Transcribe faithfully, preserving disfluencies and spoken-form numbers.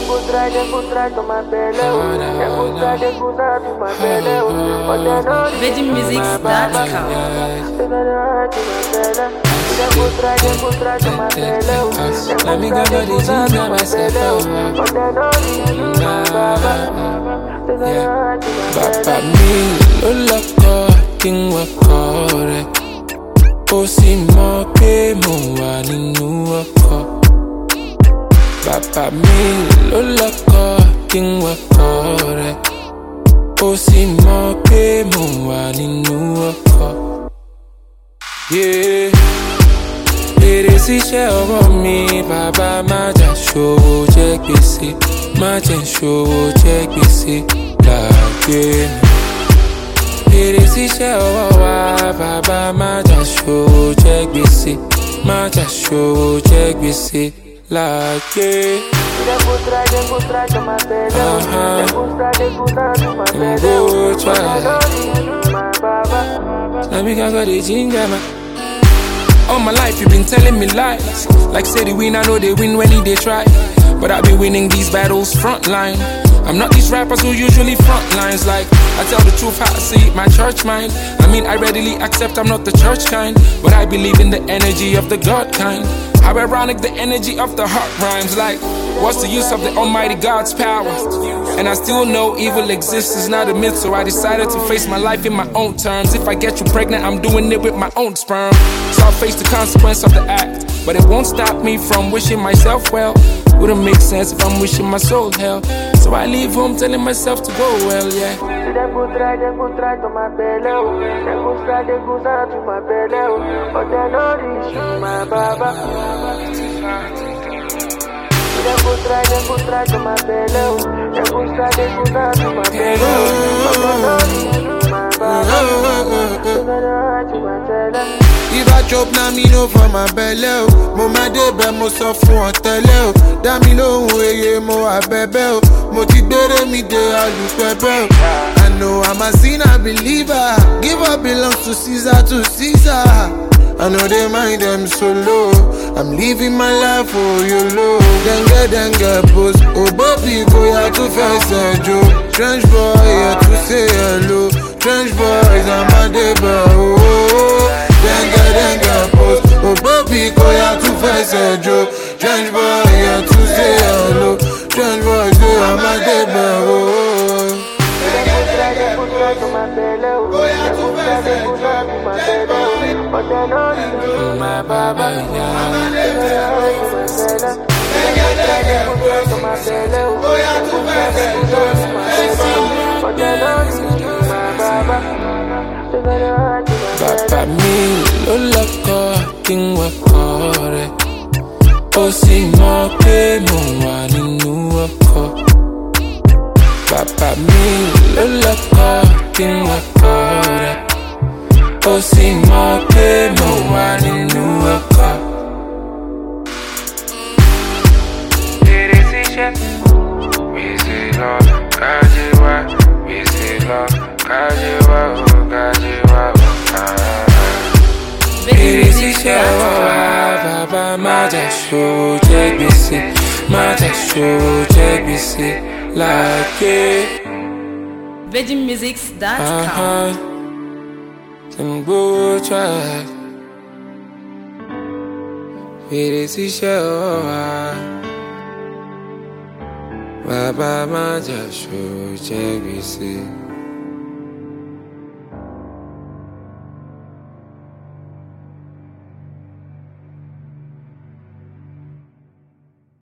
Virgin Music dot com. Let me go to the ginger myself. Bàbá mi ló lọ́kọ̀ kí n wọkọ̀ rẹ̀, ó sì mọ̀ pé mo wà nínú ọkọ̀. Bàbá mi ló lọ́kọ̀ kí n wọkọ̀ rẹ̀, ó sì mọ̀ pé mo wà nínú ọkọ̀. Yeah. Èrè síṣẹ́ ọwọ́ mi, bàbá má jà ṣòwò jẹ́ gbèsè, má jẹ́ ṣòwò jẹ́ gbèsè láàgbé mi. Èrè síṣẹ́ ọwọ́ wa, bàbá má jà ṣòwò jẹ́ gbèsè, má jà ṣòwò jẹ́ gbèsè láàgbé. Go try. Let me go the ginger man. All my life you been telling me lies, like say the win, I know they win when they try. But I've been winning these battles frontline. I'm not these rappers who usually front lines. Like, I tell the truth how I see it, my church mind. I mean, I readily accept I'm not the church kind, but I believe in the energy of the God kind. How ironic the energy of the heart rhymes. Like, what's the use of the almighty God's power? And I still know evil exists, is not a myth. So I decided to face my life in my own terms. If I get you pregnant, I'm doing it with my own sperm. So I'll face the consequence of the act, but it won't stop me from wishing myself well. Wouldn't make sense if I'm wishing my soul hell. So I leave home telling myself to go well, yeah. If I chop na me no for my belly o, mo ma de be mo sọ fún ọ tẹ́lẹ̀ o, dá mi lóhùn eye mo wà bẹ̀bẹ̀ o, mo ti gbére mi dé alùpẹ̀pẹ̀ o. I know I'm a sinner believer, give up belongs to Caesar to Caesar. I know they mind them so low, I'm living my life for you low. Dengue dengue post, oh baby bóyá tó fẹsẹ̀ jó. Strange boy here to say hello, strange boys I'm a débẹ̀ oh. Dengue dengue post, oh baby bóyá tó fẹsẹ̀ jó. Strange boy here to say hello, strange boys say I'm a débẹ̀ oh. Bóyá tó fẹsẹ̀ jó. My baba, Bàbá mi ló lọ́kọ̀ kí n wọkọ̀ rẹ̀, ó sì mọ̀ pé mo wà nínú ọkọ̀. Bàbá mi ló lọ́kọ̀ kí n wọkọ̀ rẹ̀, ó sì mọ̀ pé mo wà nínú ọkọ̀. Èrè síṣẹ́, gbèsè lọ, kájí wá, gbèsè lọ, kájí wá, ó kájí wá, ó kájí. Èrè síṣẹ́ ọwọ́ wa, bàbá má jà ṣòwò jẹ́ gbèsè, má jà ṣòwò jẹ́ gbèsè láàgbé. Virgin Music dot com. And go try. Èrè síṣẹ́ ọwọ́ wa, bàbá má jà ṣòwò jẹ́ gbèsè.